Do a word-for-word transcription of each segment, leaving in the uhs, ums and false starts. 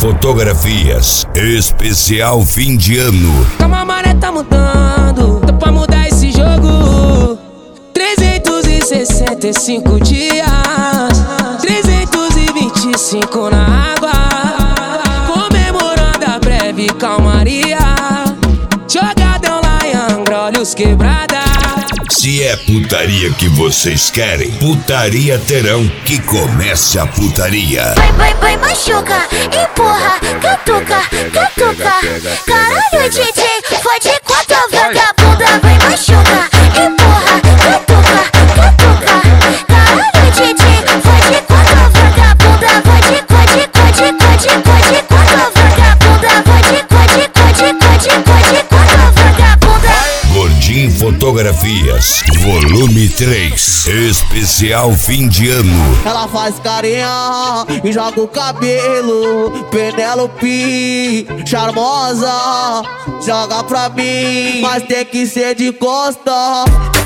Fotografias, especial fim de ano. Calma, a maré tá mudando, dá pra mudar esse jogo. trezentos e sessenta e cinco dias, trezentos e vinte e cinco na água, comemorando a breve calmaria. Jogadão lá em Angra, olhos quebrada. Se é putaria que vocês querem, putaria terão, que comece a putaria. Vai, vai, vai, machuca, empurra, catuca, catuca. Caralho, D J, fode quatro vagabunda. Vai, machuca, empurra, catuca, catuca. Caralho, D J, fode quatro vagabunda. Fode, fode, fode, fode, fode quatro vagabunda. Fode, fode, fode, fode, fode quatro vagabunda. Gordinho Fotografias, volume três, especial fim de ano. Ela faz carinha e joga o cabelo. Penélope, charmosa, joga pra mim, mas tem que ser de costa.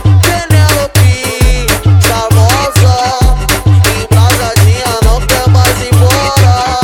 Penélope, charmosa, embrasadinha, não quer mais ir embora.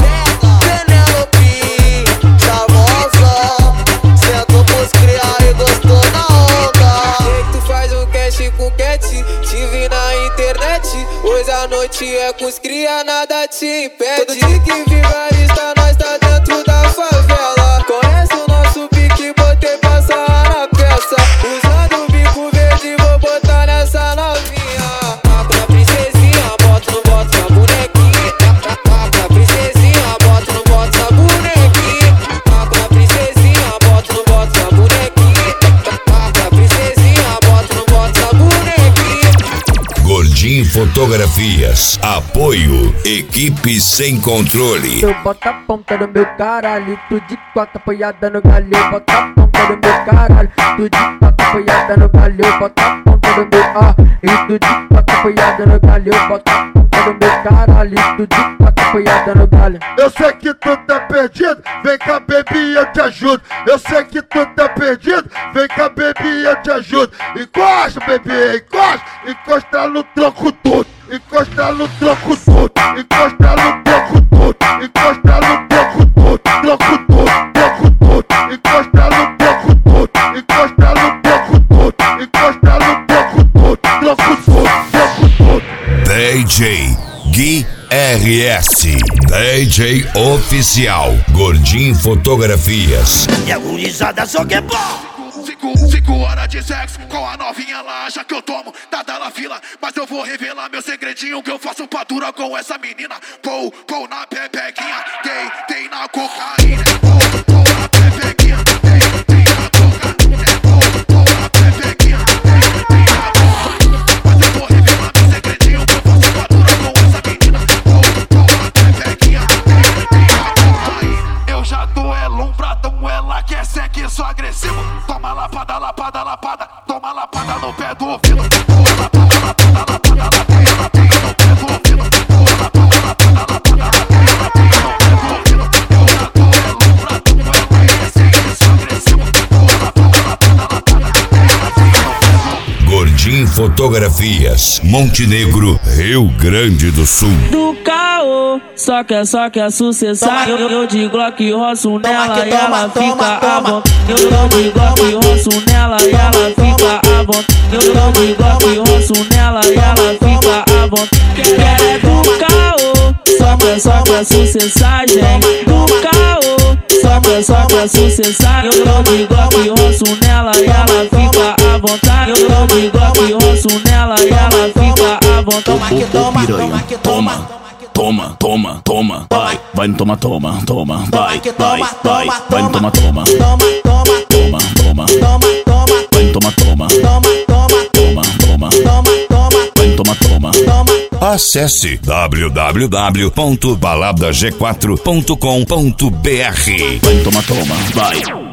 Penélope, charmosa, sentou pros criar e gostou na onda. Tu faz um cast com cat, te vi na internet. Hoje a noite é com os cria, nada te impede. Todo dia que vigarista, nós tá dentro da favela. Conhece o nosso pique, botei pra sarrar na peça. Usando o bico verde, vou botar nessa novinha. Taco na princesinha, bota no bota na bonequinha. Taco na princesinha, bota no bota na bonequinha. Taco na princesinha, bota no bota na bonequinha. Taco na princesinha, bota no bota na bonequinha. Gordinho Fotografias, apoio, equipe sem controle. Eu boto a ponta do meu caralho, tu de quatro apoiada no galho. Eu boto a ponta do meu caralho, tu de quatro apoiada no galho. Eu boto a ponta do meu ah, e tu de quatro apoiada no galho. Eu boto a ponta do meu caralho, tu de quatro apoiada no galho. Eu sei que tu tá perdido, vem cá baby eu te ajudo. Eu sei que tu tá perdido, vem cá baby eu te ajudo. Encosta baby, encosta, encosta no tronco tudo. Encosta no tronco tudo, encosta no tronco tudo. Encosta no tronco tudo, tronco tudo, tronco tudo. Encosta no tronco tudo, encosta no tronco tudo. Encosta no tronco tudo, tronco tudo, tronco tudo. D J Gui R S, D J oficial, Gordinho Fotografias. E a gurizada só quer bom. Cinco, cinco horas de sexo com a novinha lá, acha que eu tomo nada na fila. Mas eu vou revelar meu segredinho, que eu faço padura com essa menina. Pou, pou na pepequinha, tem, tem na cocaína. Pou, pou na pepequinha, tem, tem na cocaína. Pou, pou na pepequinha, tem, tem na cocaína. Mas eu vou revelar meu segredinho, que eu faço padura com essa menina. Pou, pou na pepequinha, tem, tem na cocaína. Eu já tô é lombradão, ela quer sexo agressivo. Toma lapada, lapada, lapada, toma lapada no pé do ouvido. Toma lapada, lapada, lapada, lapada, lapada no pé do ouvido. Toma lapada, lapada, lapada, lapada, lapada no pé do ouvido. Eu já tô é lombradão, ela quer sexo agressivo. Toma lapada, lapada, lapada, lapada no pé do ouvido. Gordinho Fotografias, Montenegro, Rio Grande do Sul. Do caô, só quer, só quer sucessar. Eu, eu de Glock roço nela e ela fica à vontade. Eu, eu de Glock roço nela e ela fica à vontade. Eu, eu de Glock roço nela e ela fica à vontade. Quer é do caô, só quer, só quer sucessagem. Do caô, só quer, só quer sucessar. Eu, eu de Glock roço nela e ela fica à vontade. Eu, eu de Glock roço nela e ela fica à vontade. Toma que toma, toma que toma. Toma, toma, toma, vai, vai no toma, toma, toma, vai, vai, vai, vai no toma, toma, toma, toma, toma, vai no toma, toma, toma, toma, toma, vai no toma, toma. Acesse w w w ponto balada g quatro ponto com ponto b r. Vai no toma, toma, vai.